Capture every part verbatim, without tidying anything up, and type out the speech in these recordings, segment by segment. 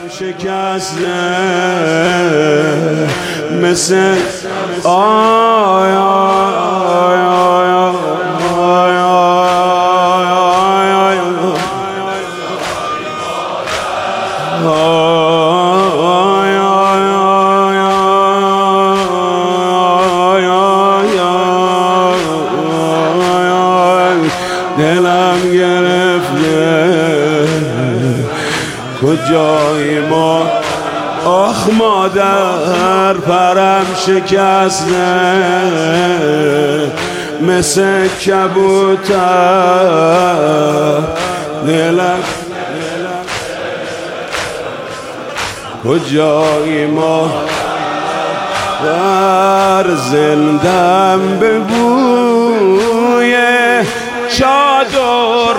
شکسته مثل آی آی دلم گرفته کجایی ما آخ مادر پرم شکسته مثل کبوتر دلم کجایی ما در زندم به بوی چادر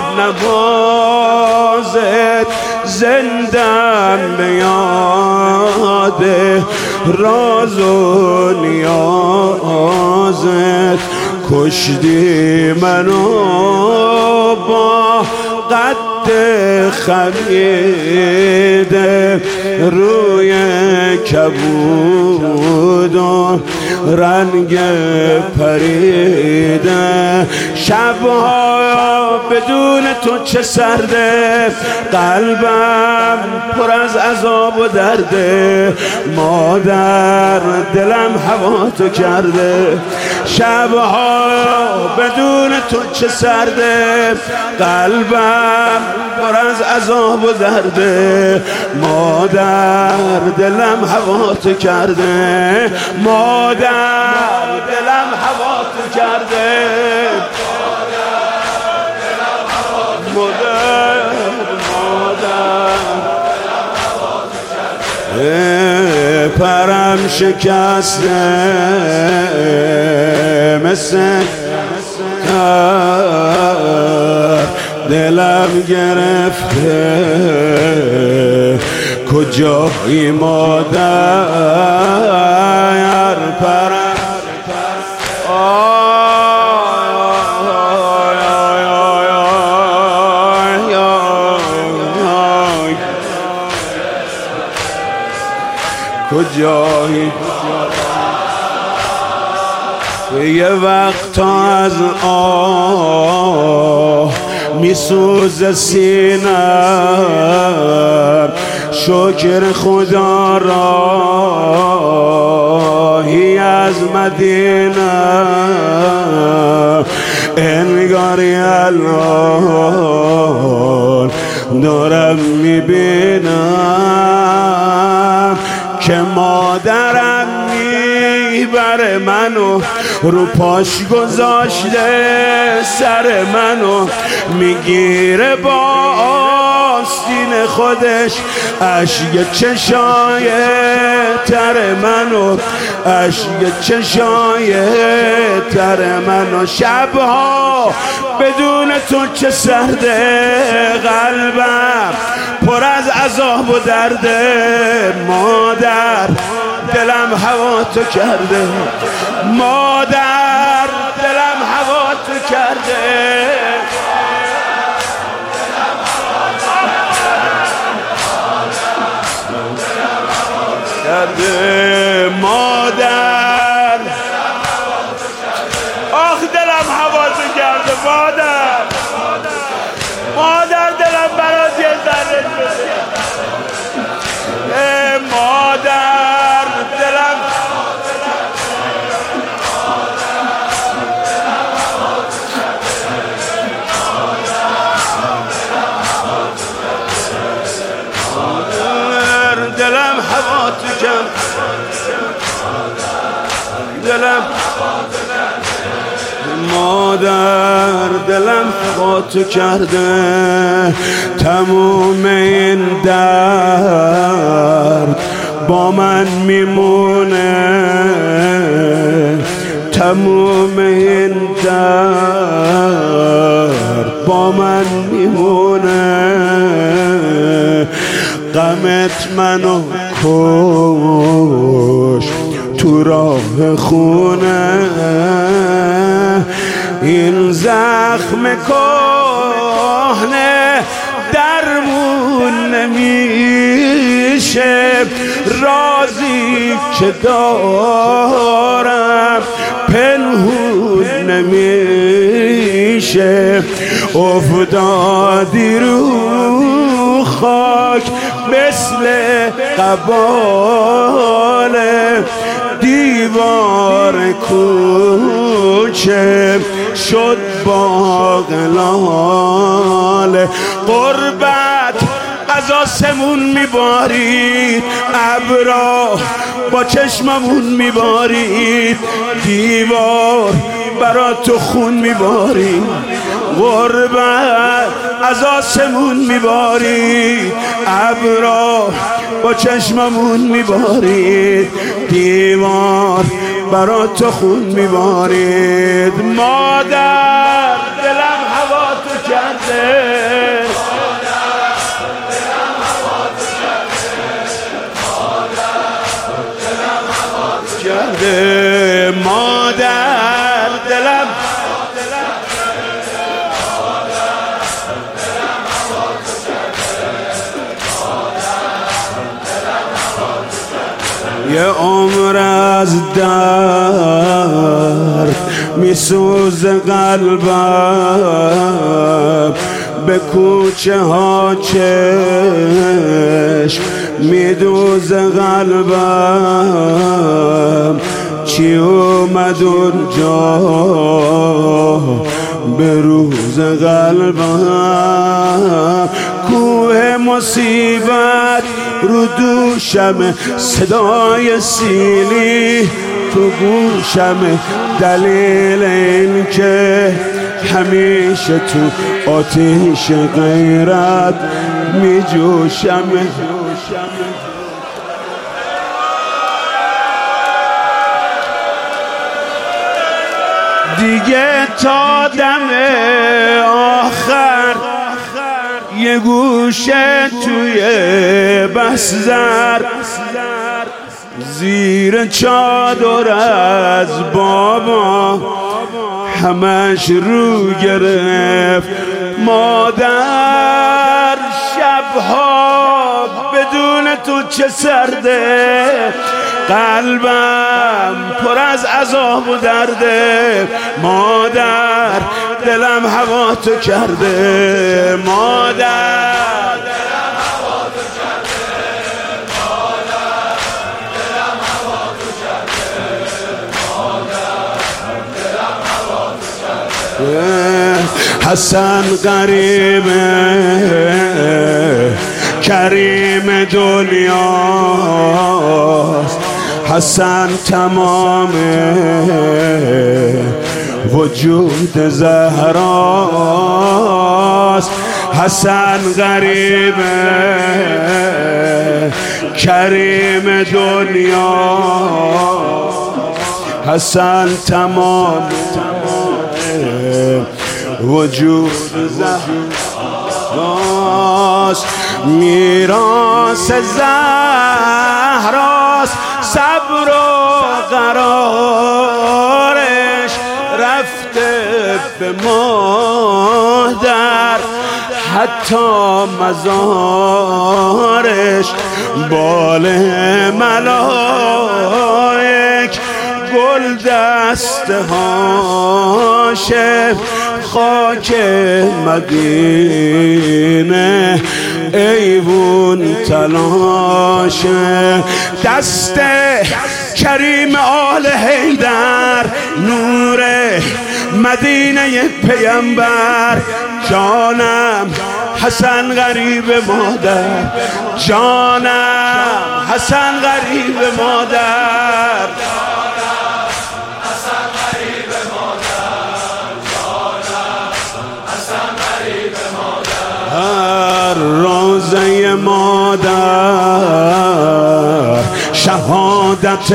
نوازت زندم به یاد راز و نیازت کشتی منو با قد خمیده روی کبود و رنگ پریده شبها بدون تو چه سرده قلبم پر از عذاب و درده مادر دلم هوا تو کرده شبها بدون تو چه سرده قلبم پر از عذاب و درده مادر دلم هوا تو کرده مادر دلم هوا تو کرده مادر مادر پرم شکسته مثل تر دلم گرفته کجایی مادر پرم کجایی یه وقت از آه میسوز سینم شکر خدا راهی از مدینه انگاری الان دارم میبینم که مادرم میبره منو رو پاش گذاشته سر منو میگیره با آستین خودش اشک چشای تر منو اشک چشای تر منو شبها بدون تو چه سرده قلبم پر از عذاب و درده مادر دلم هوا تو کرده مادر دلم هوا تو کرده کرده مادر آخ دلم هوا تو کرده مادر مادر دلم برات یه ذره بده مادر دلم دلم هوا تو کرد دلم مادر دلم هوا تو کرده تموم این درد با من میمونه تموم این درد با من میمونه غمت منو کش تو راه خونه این زخم کهنه درمون نمیشه میشه رازی که دارم پنهون نمیشه افتادی رو خاک مثل قبال دیوار کوچه شد باغلال قربت از آسمون میبارید ابرا با چشممون میبارید دیوار برا تو خون میبارید غربت از آسمون میبارید ابرا با چشممون میبارید دیوار برا تو خون میبارید مادر دلم هوا تو کرده کرده مادر دلم یه عمر از درد میسوز قلبم به کوچه ها چشم میدوز قلبم چی اومد اونجا به روز قلبم کوه مصیبت رو دوشم صدای سیلی تو گوشم دلیل این که همیشه تو آتیش غیرت می جوشم دیگه تا دم آخر یه گوشه توی بس زر زیر چادر از بابا همش رو گرفت مادر شبها بدون تو چه سرده قلبم پر از عذاب و درده مادر دلم هوا تو کرده مادر دلم هوا تو کرده مادر دلم هوا تو کرده مادر دلم هوا تو کرده حسن غریبه کریم دنیاست حسن تمام وجود زهراست حسن غریبه کریم دنیا حسن تمام وجود زهراست میراث زهراست صبر و قرارش رفته به مادر حتی مزارش بال ملائک گل دسته هاشه خاک مدینه ایوون تلاشه دست کریم آل حیدر نور مدینه پیمبر جانم حسن غریب مادر جانم حسن غریب مادر هر روزه مادر شهادت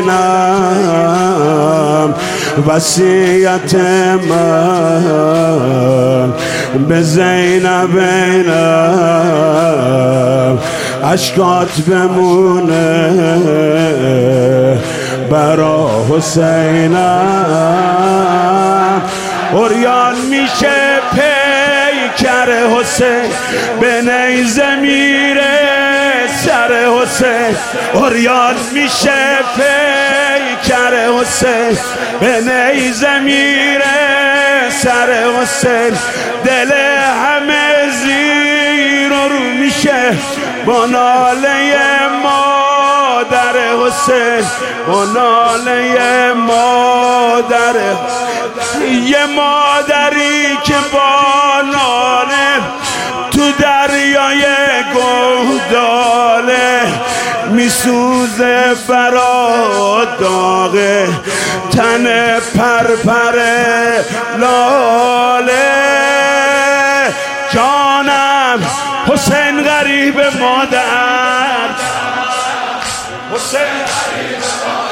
اینم وصیت من به زینب اینم اشکات بمونه برا حسینم اوریان میشه پیکر حسین به نیزه میره سر حسین عریان میشه پیکر حسین به نیزه میره سر حسین دل همه زیر و رو میشه با ناله مادر حسین با ناله مادر یه مادری که با ناله تو دریای گهداله میسوزه برا داغه تن پرپر لاله جانم حسین غریب مادر حسین غریب مادر